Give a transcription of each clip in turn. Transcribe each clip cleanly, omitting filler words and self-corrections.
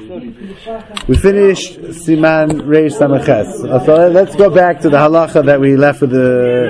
We finished Siman Reish Samaches. So let's go back to the halacha that we left with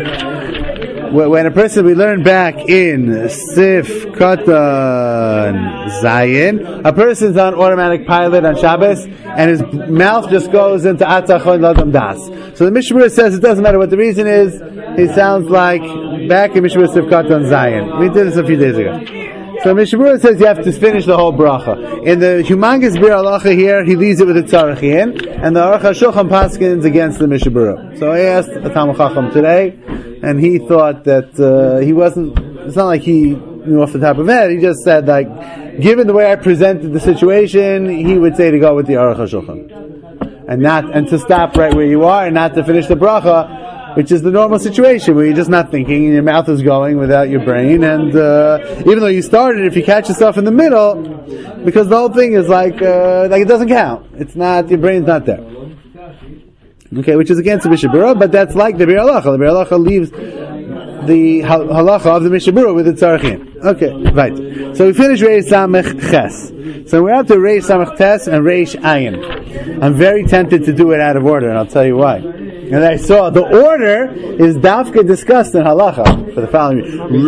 when a person, we learned back in Sif Katan Zayin, a person's on automatic pilot on Shabbos, and his mouth just goes into Atzachon Ladam Das. So the Mishnah says it doesn't matter what the reason is, he sounds like back in Mishnah Sif Katan Zayin. We did this a few days ago. So Mishnah says you have to finish the whole bracha. In the humongous Bir Halacha here, he leaves it with a Tzarachin, and the Aruch HaShulchan paskins against the Mishnah. So I asked the Talmud Chacham today, and he thought that he wasn't, it's not like he knew off the top of his head, he just said, like, given the way I presented the situation, he would say to go with the Aruch HaShulchan. And to stop right where you are, and not to finish the bracha, which is the normal situation where you're just not thinking and your mouth is going without your brain, and even though you started, if you catch yourself in the middle, because the whole thing is like it doesn't count. It's not, your brain's not there. Okay, which is against the Mishnah Berurah, but that's like the Bir Halacha. The Bir Halacha leaves the halacha of the Mishnah Berurah with the Tzarachin. Okay, right. So we finished Reish Samech Ches. So we're up to Reish Samech Tes and Reish Ayin. I'm very tempted to do it out of order, and I'll tell you why. And I saw the order is dafka discussed in halacha for the following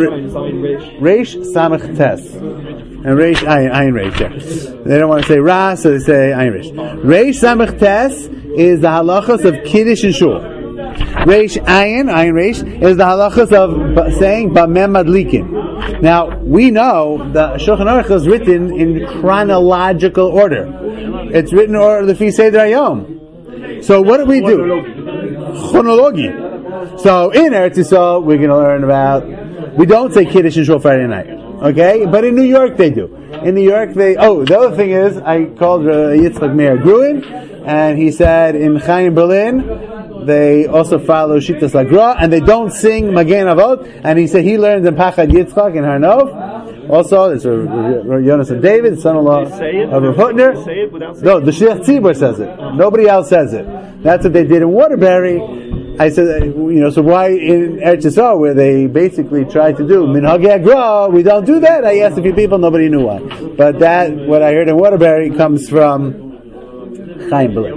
Reish Samech Tes and Reish Ayin Reish. Yeah. They don't want to say Ra, so they say Ayin Reish. Reish Samech Tes is the halachas of Kiddush and Shul. Reish Ayin Reish, is the halachas of saying Bameh Madlikin. Now, we know the Shulchan Aruch is written in chronological order. It's written in order Lefi Seder Hayom. So what do we do? Chronology. So in Eretz Yisrael, we're going to learn about, we don't say Kiddush and Shul Friday night. Okay? But in New York they do. In New York the other thing is, I called Yitzchak Meir Gruen, and he said in Chaim Berlin, they also follow Shittas Lagra, and they don't sing Magen Avot, and he said he learns in Pachad Yitzchak in Harnov. Also, it's Jonas and David, son-in-law of Rav Hutner. No, the Shliach Tzibur says it. Nobody else says it. That's what they did in Waterbury. I said, so why in Eretz Yisrael, where they basically tried to do Minhagei Agra, we don't do that? I asked a few people, nobody knew why. But that, what I heard in Waterbury, comes from Chaim Berlin.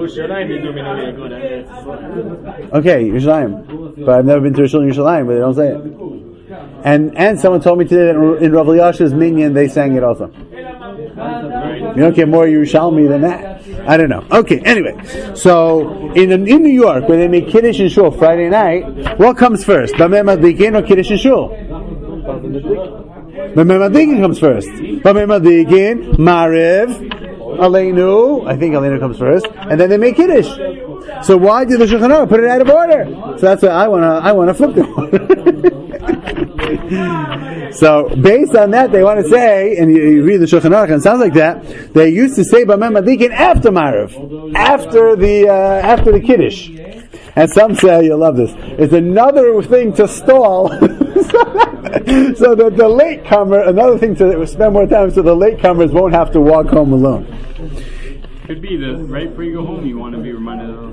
Okay, Yerushalayim. But I've never been to Yerushalayim, but they don't say it. And someone told me today that in Rav Elyashu's minyan they sang it also. You don't get more Yerushalmi than that. I don't know. Okay, anyway. So, in New York, when they make Kiddush and Shul Friday night, what comes first? Bameh Madlikin or Kiddush and Shul? Bameh Madlikin comes first. Bameh Madlikin, Mariv, Aleinu, I think Aleinu comes first, and then they make Kiddush. So why did the Shulchan Aruch put it out of order? So that's why I want to flip the order. So based on that, they want to say, and you read the Shulchan Aruch, and it sounds like that, they used to say Bameh Madlikin after Mariv, after the Kiddush. And some say, you'll love this, it's another thing to stall, so that the latecomer, another thing to spend more time so the latecomers won't have to walk home alone. Could be the right before you go home, you want to be reminded of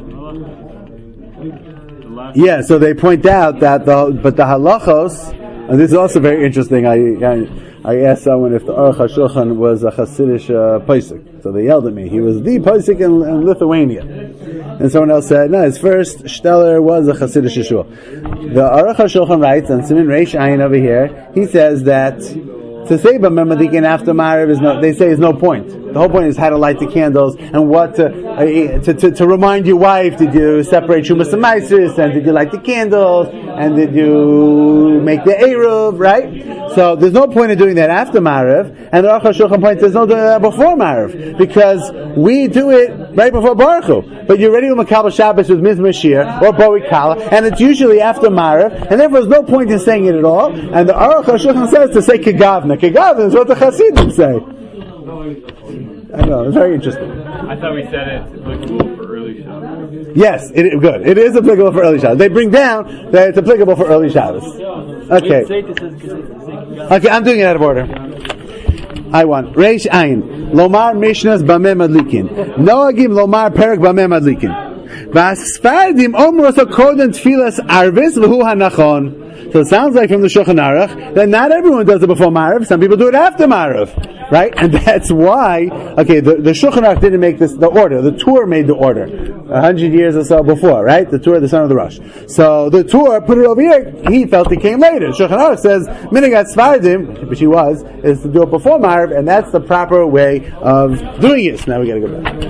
the last. Yeah, so they point out that the halachos, and this is also very interesting. I asked someone if the Aruch HaShulchan was a Hasidic Pesach. So they yelled at me. He was the Pesach in Lithuania. And someone else said, no, his first Steller was a Hasidic Yeshua. The Aruch HaShulchan writes, on Siman Reish Ayin over here, he says that to say Bameh Madlikin after Mariv they say is no point. The whole point is how to light the candles and what to remind your wife, did you separate Shumas and Meisus, and did you light the candles, and did you make the Eruv, right? So there's no point in doing that after Mariv, and the Aruch HaShulchan points there's no doing that before Mariv, because we do it right before Baruch Hu. But you're ready with Makabel Shabbos with Mizmor Shir or Bo'i Kala, and it's usually after Mariv, and therefore there's no point in saying it at all. And the Aruch HaShulchan says to say Kegavna. Kegavna is what the Hasidim say. I know, it's very interesting. I thought we said it's applicable for early Shabbos. Yes, good. It is applicable for early Shabbos. They bring down that it's applicable for early Shabbos. Okay. Okay, I'm doing it out of order. I want Reish Ayin. Lomar Mishnas Bameh Madlikin. Noagim Lomar Perak Bameh Madlikin. V'asfardim omru also koden tfilas arvis v'hu hanachon. So it sounds like from the Shulchan Aruch that not everyone does it before Marav. Some people do it after Marav, right? And that's why, okay, the Shulchan Aruch didn't make this the order. The Tur made the order 100 years or so before, right? The Tur, the son of the Rosh. So the Tur put it over here. He felt it came later. Shulchan Aruch says Minagat Svardim, which he was, is to do it before Marav, and that's the proper way of doing it. So now we got to go back.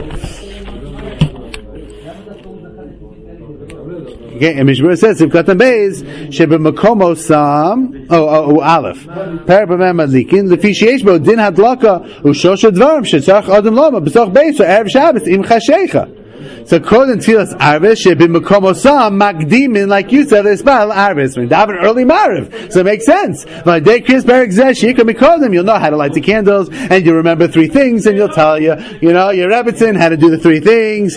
Okay, and Mishmur says, "If Katan Beis shebemakomo sam aleph parabamem adlikin lefi sheish bo din hadlaka ushosha dvarim shetzarach adam lama b'soch beis erev Shabbos im chashecha." So according to Tfilas Arvis, shebemakomo sam makdimin, like you said, Isbal Arvis. We have an early Marav, so it makes sense. You'll know how to light the candles, and you remember 3 things, and you'll tell your Rebbetzin how to do the 3 things.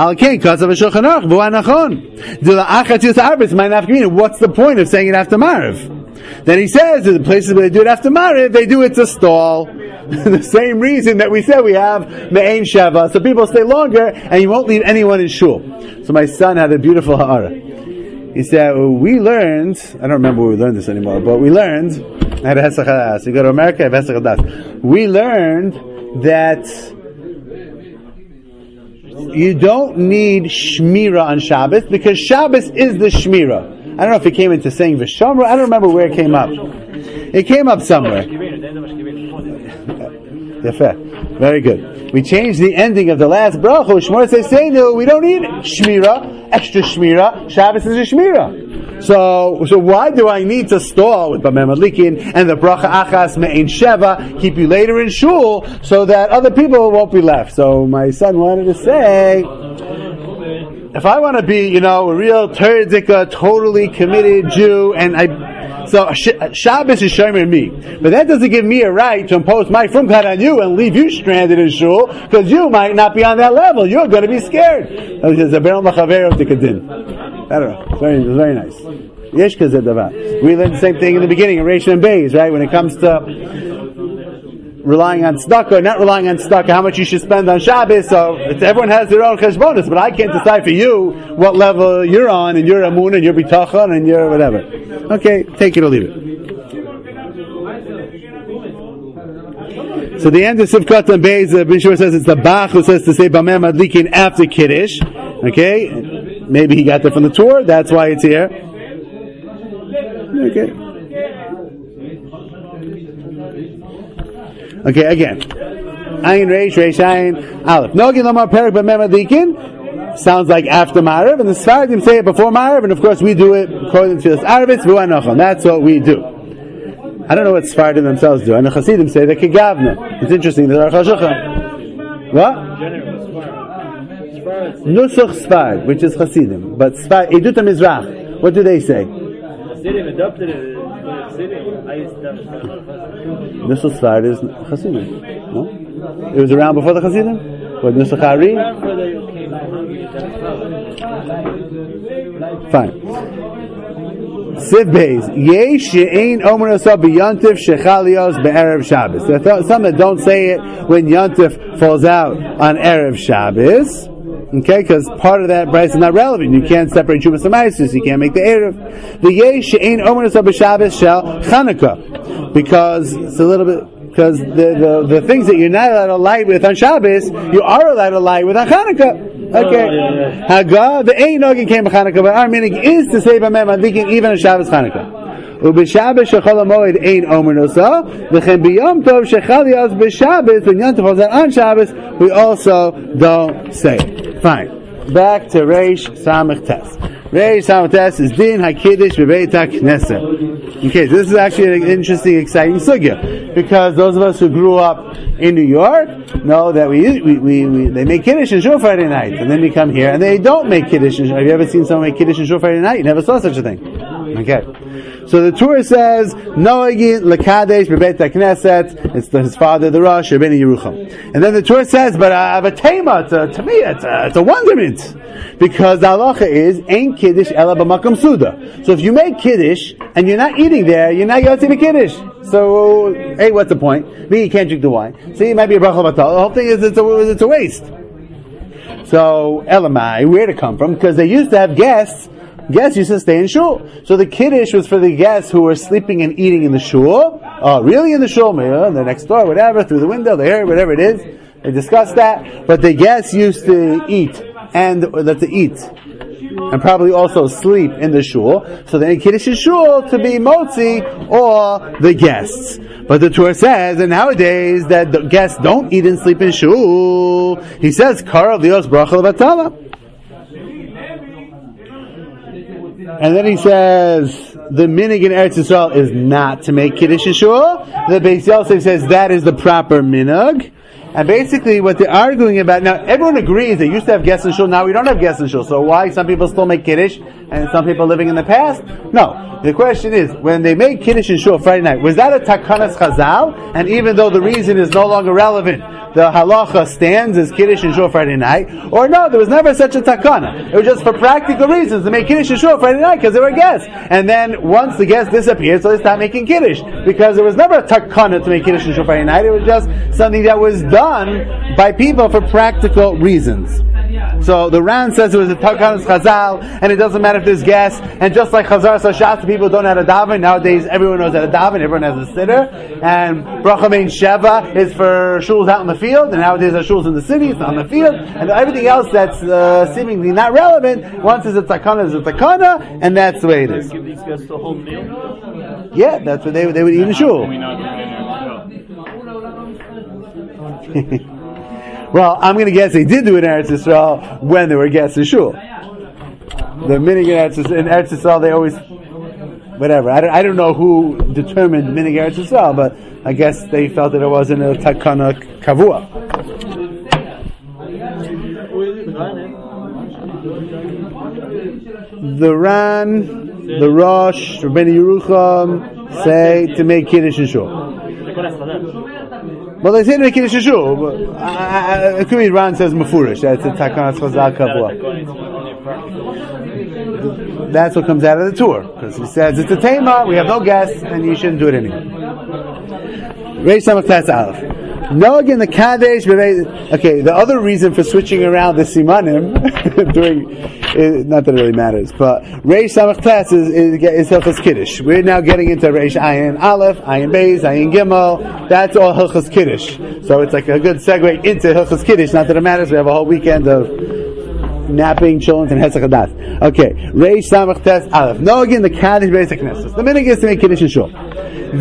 What's the point of saying it after Marav? Then he says, in the places where they do it after Marav, they do it to stall. The same reason that we said we have Me'ain Sheva, so people stay longer, and you won't leave anyone in shul. So my son had a beautiful ha'ara. He said, we learned, I don't remember where we learned this anymore, but we learned, I have a Hesach Hadas. You go to America, I have Hesach Hadas. We learned that you don't need Shmira on Shabbos, because Shabbos is the Shmira. I don't know if it came into saying V'shamra, I don't remember where it came up. It came up somewhere. Very good. We changed the ending of the last bracha. Shmor Seisenu. We don't need Shmira, extra Shmira. Shabbos is a Shmira. So why do I need to stall with Bamem Adlikin and the bracha Achas Me'ain Sheva, keep you later in shul, so that other people won't be left? So my son wanted to say, if I want to be, a real Terdika, totally committed Jew, so Shabbos is Shomer me, but that doesn't give me a right to impose my frumkat on you and leave you stranded in shul, because you might not be on that level. You're going to be scared. I don't know. It's very nice. We learned the same thing in the beginning in Reish and Beis, right? When it comes to relying on tzedakah, not relying on tzedakah, how much you should spend on Shabbos. So everyone has their own cheshbonos, but I can't decide for you what level you're on, and your amun, and your bitachon, and your whatever. Okay, take it or leave it. So the end of Sivkat and Beis, Bishur says it's the Bach who says to say Bamem Adlikin after Kiddush. Okay, maybe he got that from the Torah. That's why it's here. Okay, again. Ayin Reish Ayin Aleph. Nogin Lamar Perik Bamem Adlikin sounds like after Marav, and the Sfaradim say it before Marav, and of course we do it according to this Arvitz V'Anachon. That's what we do. I don't know what Sfaradim themselves do. And the Hasidim say they're Kegavna. It's interesting. They're Aruch HaShulchan. What? Nusach Sfard, which is Hasidim, but Sfard Edut HaMizrach. What do they say? Hasidim adopted it. Nusach Sfard is Hasidim. No? It was around before the Hasidim? What, Nusach Ari? Fine. Siv Beis. Yesh she'ein omer asa b'yantif shechalios be'erev Shabbos. There are some that don't say it when yantif falls out on erev Shabbos. Okay, because part of that price is not relevant. You can't separate Shumas and Maisus. You can't make the erev. The yesh she'ein omer asa b'Shabbos shel Chanukah, because it's a little bit. Because the things that you're not allowed to light with on Shabbos, you are allowed to light with on Hanukkah. Okay. Haga, the Ein Nogin came on Hanukkah, but our meaning is to say Bamem Adlikin even on Shabbos Hanukkah. Ub'Shabbos shechol hamoed ein omer nosa, v'chem b'yom tov shechal yaz b'Shabbos, when Yom Tov falls out on Shabbos, we also don't say it. Fine. Back to Reish Samech Tes. Reish Samech Tes is Din HaKiddush B'Beit HaKnesset. Okay, so this is actually an interesting, exciting sugya, because those of us who grew up in New York know that they make Kiddush and Shul Friday night, and then we come here and they don't make Kiddush. Have you ever seen someone make Kiddush and Shul Friday night? You never saw such a thing. Okay. So the Torah says, Noagin Lekadesh B'Beit HaKnesset, it's his father, the Rosh, Rabbeinu Yerucham. And then the Torah says, but I have a tema, to me, it's a wonderment. Because the halacha is, ain't Kiddush ela b'makom suda. So if you make Kiddush, and you're not eating there, you're not yotzi b'Kiddush. So, A, what's the point? B, you can't drink the wine. C, it might be a bracha batal. The whole thing is, it's a waste. So, Elamai, where'd it come from? Because they used to have guests. Guests used to stay in shul. So the kiddush was for the guests who were sleeping and eating in the shul. Oh, really in the shul? They're next door, whatever, through the window, they heard, whatever it is. They discussed that. But the guests used to eat and probably also sleep in the shul. So the kiddush is shul to be motzi or the guests. But the Torah says that nowadays that the guests don't eat and sleep in shul. He says, Karav Dios Bracha Levatala. And then he says, the minig in Eretz Yisrael is not to make kiddush in shul. The Beis Yosef says that is the proper minig. And basically what they're arguing about, now everyone agrees they used to have guests in shul, now we don't have guests in shul. So why some people still make kiddush and some people living in the past? No. The question is, when they made kiddush in shul Friday night, was that a takanas chazal? And even though the reason is no longer relevant, the halacha stands as kiddush in shul Friday night? Or no, there was never such a takana. It was just for practical reasons to make kiddush in shul Friday night because they were guests. And then once the guests disappeared, so they stopped making kiddush. Because there was never a takana to make kiddush in shul Friday night. It was just something that was done by people for practical reasons. So the Ran says it was a takanas chazal, and it doesn't matter if there's guests. And just like Chazar Sashat, people don't know how to daven. Nowadays, everyone knows how to daven. Everyone has a sitter. And Bracha Mein Sheva is for shuls out in the field. And nowadays, there are shuls in the city. It's not in the field. And everything else that's seemingly not relevant, once it's a takana, and that's the way it is. Give these guys the whole meal? Yeah, that's what they would eat in shul. Well, I'm going to guess they did do it in Eretz Yisrael when there were guests in shul. The minig in Eretz Yisrael, they always, whatever. I don't know who determined minig Eretz Yisrael, but I guess they felt that it wasn't a takana kavua. The Ran, the Rosh, Rabbeinu Yerucham say to make kiddush in shul. Well, they say to make kiddush in shul, but it could be Ran says mafurish. That's a takanas chazal kavua. That's what comes out of the tour, because he says it's a tema. We have no guests, and you shouldn't do it anyway. Reish Samach Tes Aleph. No, again, the Kadesh. Okay, the other reason for switching around the Simanim, not that it really matters, but Reish Samach Tes is Hilchos Kiddush. We're now getting into Reish Ayin Aleph, Ayin Beis, Ayin Gimel. That's all Hilchos Kiddush. So it's like a good segue into Hilchos Kiddush. Not that it matters. We have a whole weekend of napping, children, and Hesach Hadas. Okay, Reish Samach Tes Aleph. No, again, the Kadesh Beis HaKnesses. The minig is to make Kiddush in shul. But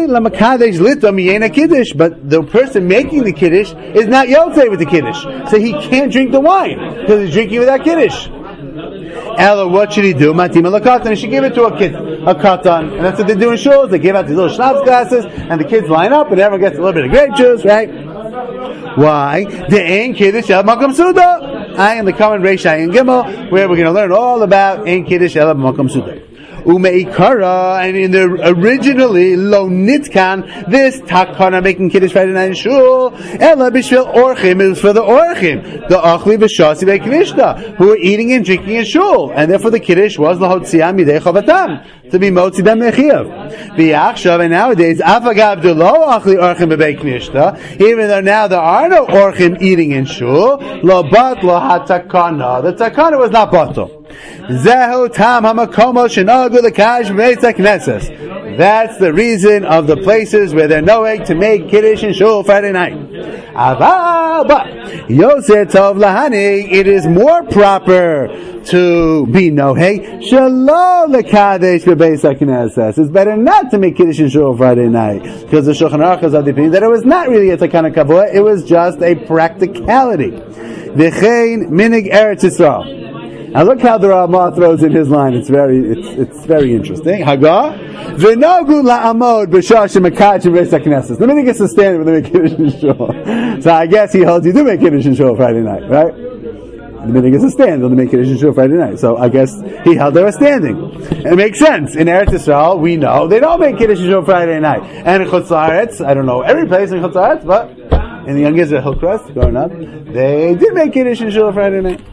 the person making the kiddush is not yotzei with the kiddush, so he can't drink the wine because he's drinking without kiddush. Ella, what should he do? Matima lakatan. He should give it to a kid, a katan, and that's what they do in shuls. They give out these little schnapps glasses, and the kids line up, and everyone gets a little bit of grape juice, right? Why? The ein kiddush el makom suda. I am the common Reish Ayin Gimel, where we're going to learn all about ein kiddush el makom suda. Umeikara, and in the originally lo nitkan, this takana making kiddush Friday night in shul, ela bishvil orchim is for the orchim, the achli v'shasi ve'knishta, who are eating and drinking in shul, and therefore the kiddush was lahotziam midei chavatam, to be motzi them mechiyav. V'yachshav, and nowadays afagav de lo achli orchim b'bei knishta, even though now there are no orchim eating in shul, lo bat lo hatakana, the takana was not batal. Zehu tam hamakomo shenagu lekash b'beis haknesses. That's the reason of the places where they're knowing to make kiddush in shul Friday night. Aval, but Yosef tov lahani, it is more proper to be nohei shalom lekadesh b'beis haknesses. It's better not to make kiddush in shul Friday night because the Shulchan Aruch is of the opinion that it was not really a takana kavua; it was just a practicality. V'chein minig Eretz Yisrael. Now look how the Ramah throws in his line. It's very interesting. Hagar, v'nogu la'amod b'shah shemakach and Beis HaKnesses. The minute gets to stand when they make kiddush in shul. So I guess he holds you do make kiddush in shul Friday night, right? The minute gets to stand when they make kiddush in shul Friday night. So I guess he held they were standing. And it makes sense. In Eretz Yisrael, we know they don't make kiddush in shul Friday night. And in Chutz La'aretz, I don't know every place in Chutz La'aretz, but in the young Israel Hillcrest, growing up, they did make kiddush in shul Friday night.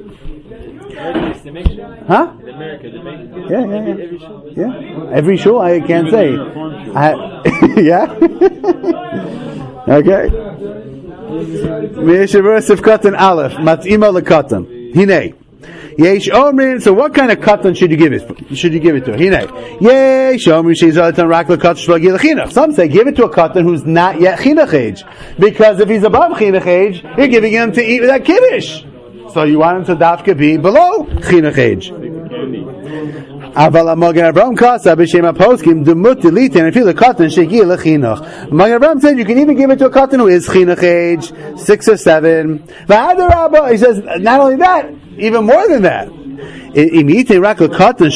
Huh? In America, they make Yeah. every shul. Yeah. Every shul, I can't say. Yeah? Okay. Me'eshavur sif katan aleph mat'ima lekatan. Hinei. Yesh omrin. So what kind of katan should you give it? Should you give it to? Hinei. Yesh omrin sheizalatan rak lekatan shlagi lechinach. Some say give it to a katan who's not yet chinuch age, because if he's above chinuch age, you're giving him to eat without kiddush. So you want him to dafka be below chinuch age. Aval Magen Avraham kasa b'shem haposkim demut delitin and feel the katan shegi lechinuch. Magen Avraham said you can even give it to a katan who is chinuch age 6 or 7. V'adarabba, he says not only that, even more than that. You're making a bar per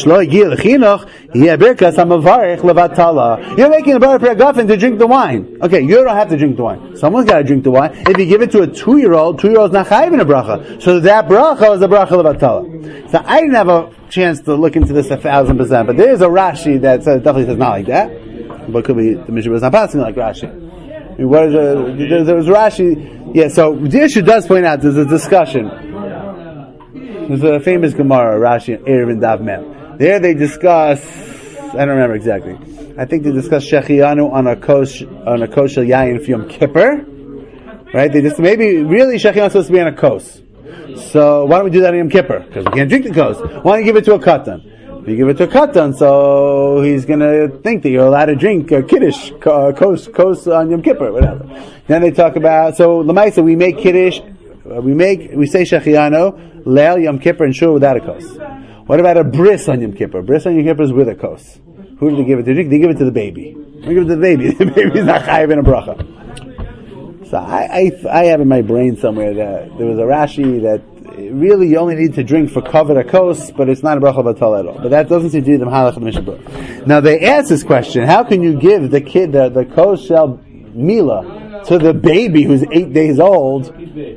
guffin to drink the wine. Okay, you don't have to drink the wine. Someone's got to drink the wine. If you give it to a 2-year-old, 2-year-old's not chayiv in a bracha. So that bracha is a bracha levatala. So I didn't have a chance to look into this 1,000%, but there is a Rashi that definitely says not like that. But could be the Mishnah was not passing like Rashi. I mean, what is there was Rashi? Yeah. So Dirshu does point out there's a discussion. There's a famous Gemara, Rashi and Erev and Dav Mem. There they discuss, I don't remember exactly. I think they discuss Shechianu on a kosher yayin for Yom Kippur. Right? They just, maybe, really Shechianu is supposed to be on a kos. So, why don't we do that on Yom Kippur? Because we can't drink the kos. Why don't you give it to a katan? If you give it to a katan, so he's gonna think that you're allowed to drink kiddush, kos on Yom Kippur, whatever. Then they talk about, so, Lamaisa, we make kiddush, we say Shechianu, Leil Yom Kippur and Shul without a kos. What about a bris on Yom Kippur? Bris on Yom Kippur is with a kos. Who do they give it to? They give it to the baby. They give it to the baby. The baby's not chayiv in a bracha. So I have in my brain somewhere that there was a Rashi that really you only need to drink for cover a kos, but it's not a bracha batal at all. But that doesn't seem to be the mahalach of the Mishnah. Now they ask this question: how can you give the kid the kos shel mila to the baby who's 8 days old?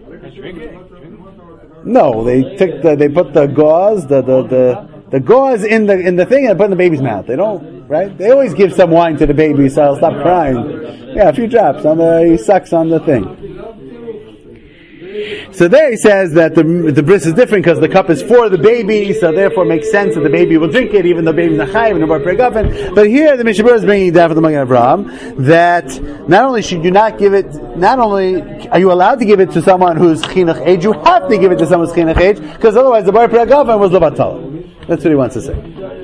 No, they put the gauze, the gauze in the thing and put it in the baby's mouth. They don't, right? They always give some wine to the baby so he'll stop crying. Yeah, a few drops he sucks on the thing. So there he says that the bris is different because the cup is for the baby, so therefore it makes sense that the baby will drink it even though the baby's not chayiv and no bar pregafen. But here the Mishnah is bringing down for the Magen Avraham that not only should you not give it, not only are you allowed to give it to someone who's chinuch age, you have to give it to someone who's chinuch age because otherwise the bar pregafen was levatala. That's what he wants to say.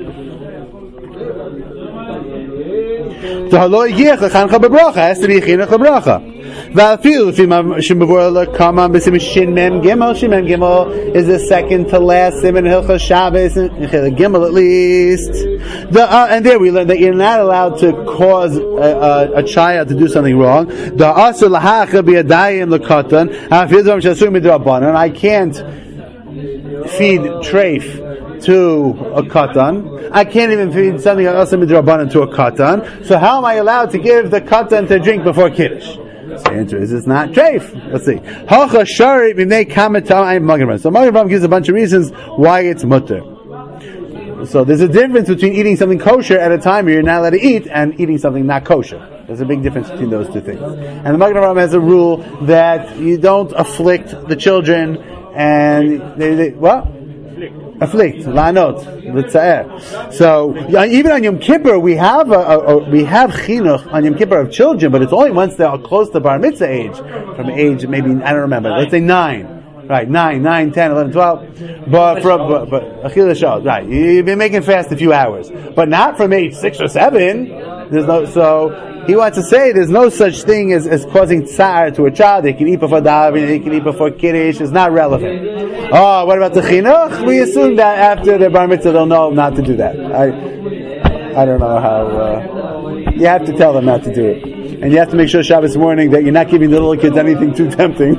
So halo yich lechancha bebracha has to be chinuch lebracha. V'afil if shemavor lekama b'sim shin mem gimel. Shin mem gimel is the second to last siman hilchos Shabbos in gimel at least. And there we learn that you're not allowed to cause a child to do something wrong. The asur lahacha b'yadayim lekatan. Afil dvarim she'asur midrabanan. I can't feed treif to a katan. I can't even feed something else midrabanan to a katan. So how am I allowed to give the katan to drink before kiddush? So the answer is it's not treif. Let's see. Hacha shari b'nei kametam. I'm Magen Avraham. So Magen Avraham gives a bunch of reasons why it's mutter. So there's a difference between eating something kosher at a time where you're not allowed to eat and eating something not kosher. There's a big difference between those two things. And the Magen Avraham has a rule that you don't afflict the children and they what? Afflict, lanot, l'tzaer. So even on Yom Kippur, we have chinuch on Yom Kippur of children, but it's only once they're close to bar mitzvah age, from age maybe I don't remember. Let's say 9, right? 9, 10, 11, 12. But achil shal, right? You've been making fast a few hours, but not from age 6 or 7. There's no so. He wants to say there's no such thing as causing tsar to a child. They can eat before davening, they can eat before kiddush. It's not relevant. Oh, what about the chinuch? We assume that after the bar mitzvah they'll know not to do that. I don't know how. You have to tell them not to do it, and you have to make sure Shabbos morning that you're not giving the little kids anything too tempting.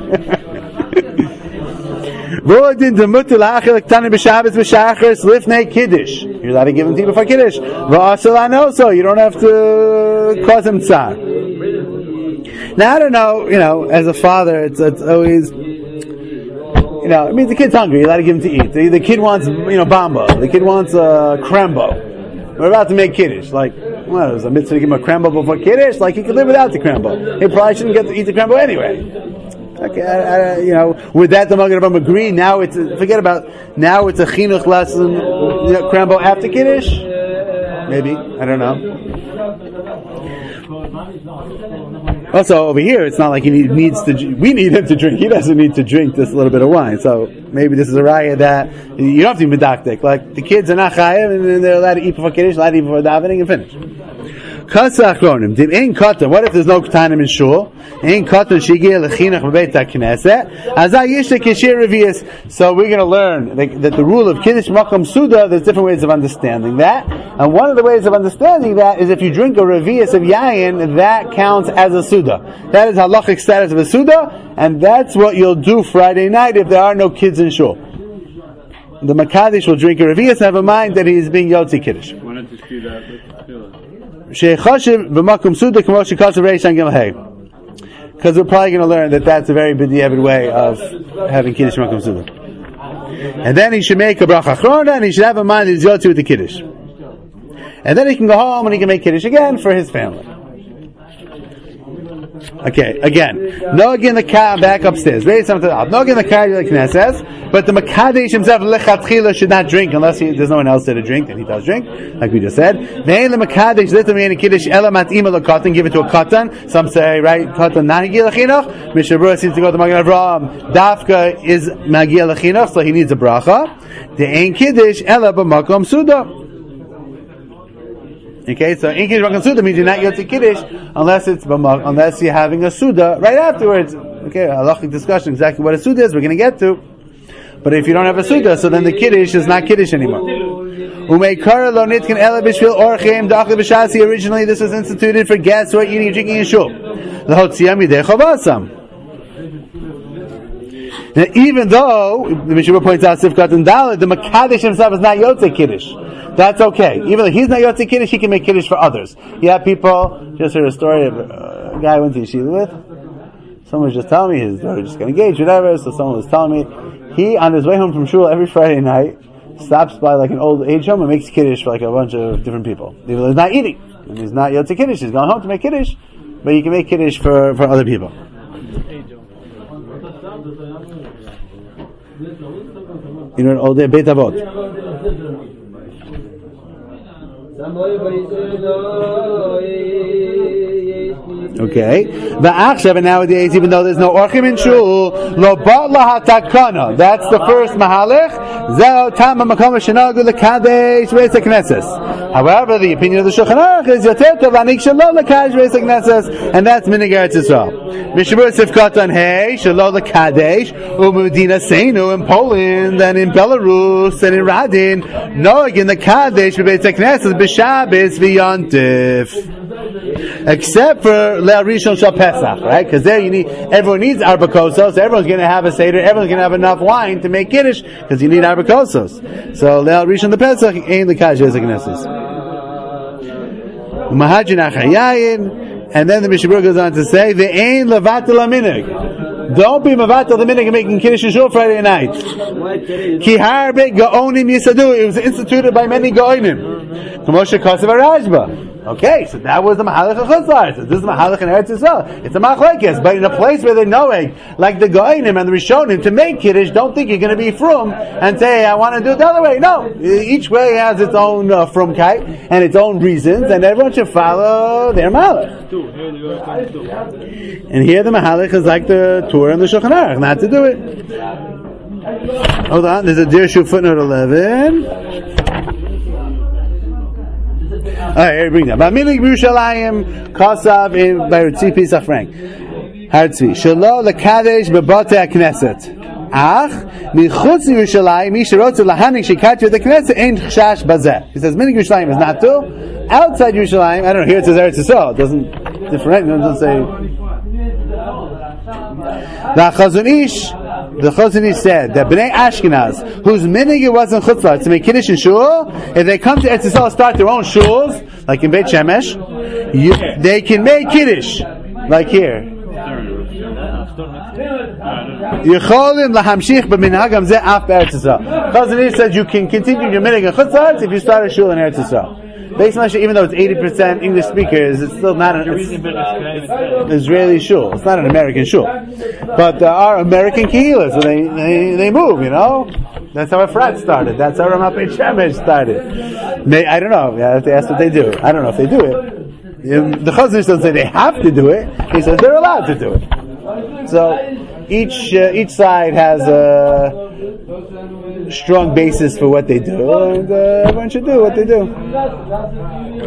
You're allowed to give them to you before Kiddush. So you don't have to cause them tsar. Now I don't know, as a father, it's always, it means the kid's hungry, you're allowed to give him to eat. The kid wants, bamba. The kid wants krembo. We're about to make Kiddush. There's a mitzvah to give him a krembo before Kiddush? He could live without the krembo. He probably shouldn't get to eat the krembo anyway. Okay, with that the Magen Avraham agree. Now it's a chinuch lesson, krembo after Kiddush. Maybe I don't know. Also, over here, it's not like we need him to drink. He doesn't need to drink this little bit of wine. So maybe this is a raya that you don't have to be medaktik. Like the kids are not chayav and they're allowed to eat before kiddush, allowed to eat before davening, and finish. Kasa achronim. Dim ein katan. What if there's no katanim in shul? Ein katan shigia lechinach b'beit hakneset. Azay yishta kishir revius. So we're going to learn that the rule of kiddush makam suda. There's different ways of understanding that, and one of the ways of understanding that is if you drink a revius of yayin, that counts as a suda. That is halachic status of a suda, and that's what you'll do Friday night if there are no kids in shul. The Makadish will drink a revius and have a mind that he is being yotzi kiddush. Why not just do that with tefillah? Because we're probably going to learn that that's a very b'diavad way of having kiddush makom suda. And then he should make a bracha achrona, and he should have a mind that he's yotzi with the kiddush. And then he can go home and he can make kiddush again for his family. Okay, again, no again the car back upstairs. Raise something up. No again the car like Knesset, but the Makadesh himself lechatchila should not drink unless there's no one else there to drink, and he does drink, like we just said. Then the Makadesh literally in a kiddush ela matima lekatan, give it to a katan. Some say right katan not hagil lechinoch. Mishabura seems to go to Magen Avraham. Dafka is magil lechinoch, so he needs a bracha. The ein kiddush ela b'makom suda. Okay, so in Kiddush Makom Suda means you're not yotzi Kiddush unless you're having a Suda right afterwards. Okay, halachic discussion exactly what a Suda is, we're going to get to. But if you don't have a Suda, so then the Kiddush is not Kiddush anymore. Originally this was instituted for guests who are eating and drinking in shul. Now, even though the Mishnah points out Sifkat and Dalet, the Makadesh himself is not Yotze Kiddush. That's okay. Even though he's not Yotze Kiddush, he can make Kiddush for others. You have people, just heard a story of a guy I went to yeshiva with. Someone was just telling me his daughter just got engaged, whatever, so someone was telling me, he, on his way home from shul every Friday night, stops by like an old age home and makes Kiddush for like a bunch of different people. Even though he's not eating. And he's not Yotze Kiddush, he's going home to make Kiddush, but you can make Kiddush for other people. You know, all day Beit Avot. Okay. Va'achshav, and nowadays, even though there's no orchim in shul, lo batla hatakana. That's the first mahalech. Zeh tam hamakom shenagu lekadesh beis hakneses. However, the opinion of the Shulchan Aruch is yoter tov lanik shelo lekadesh beis hakneses, and that's minig Eretz Yisrael. Mishabur Sifkatan Hey shelo lekadesh umudina seinu in Poland and in Belarus and in Radin. No, again the kadesh beis hakneses b'Shabbos v'Yontif. Except for Leil Rishon Shal Pesach, right? Because there everyone needs arba kosos, so everyone's going to have a seder, everyone's going to have enough wine to make kiddush, because you need arba kosos. So Leil Rishon the Pesach ain't the kadesh beis hakneses. Mahajin achayayin, and then the Mishabur goes on to say, the ain levatel aminig. Don't be mevatel the minig and making kiddush and shul Friday night. Ki harbe gaonim yisadu. It was instituted by many gaonim. Kamosha Kosev Rajba. Okay, so that was the Mahalach of Chutzlar. So this is the Mahalach in Eretz Yisrael. It's a Machlekes, but in a place where they know it, like the Goinim and the Rishonim, to make Kiddush, don't think you're going to be frum and say, I want to do it the other way. No, each way has its own frumkeit and its own reasons, and everyone should follow their Mahalach. And here the Mahalach is like the Torah and the Shulchan Aruch, not to do it. Hold on, there's a Dirshu footnote 11. Alright, bring that. Bamilig Yerushalayim Kosav by Ritzi Pesach Frank. Hartzvi. Shelo lekadesh bebate hakneset. Ach michutz Yerushalayim mi sherotzu lahanik shikatyu the knesset ein chashash bazeh. He says Milig Yerushalayim is not to. Outside Yerushalayim, I don't know. Here it says Eretz Yisrael. It doesn't different. It doesn't say. The Chazon Ish said that Bnei Ashkenaz, whose minig it was in Chutzlar to make Kiddush in shul, if they come to Eretz Yisrael start their own shuls, like in Beit Shemesh, they can make Kiddush, like here. Yecholim lahamshich b'minhagam zeh af be'Eretz Yisrael. Chazon Ish said you can continue your minig in Chutzlar if you start a shul in Eretz Yisrael. Beis Moshe, even though it's 80% English speakers, it's still not an Israeli shul. It's not an American shul. But there are American kehillas, so they move, you know? That's how Efrat started. That's how Ramat Beit Shemesh started. I don't know. I have to ask what they do. I don't know if they do it. The Chazon Ish doesn't say they have to do it. He says they're allowed to do it. So each side has a strong basis for what they do, and everyone should do what they do.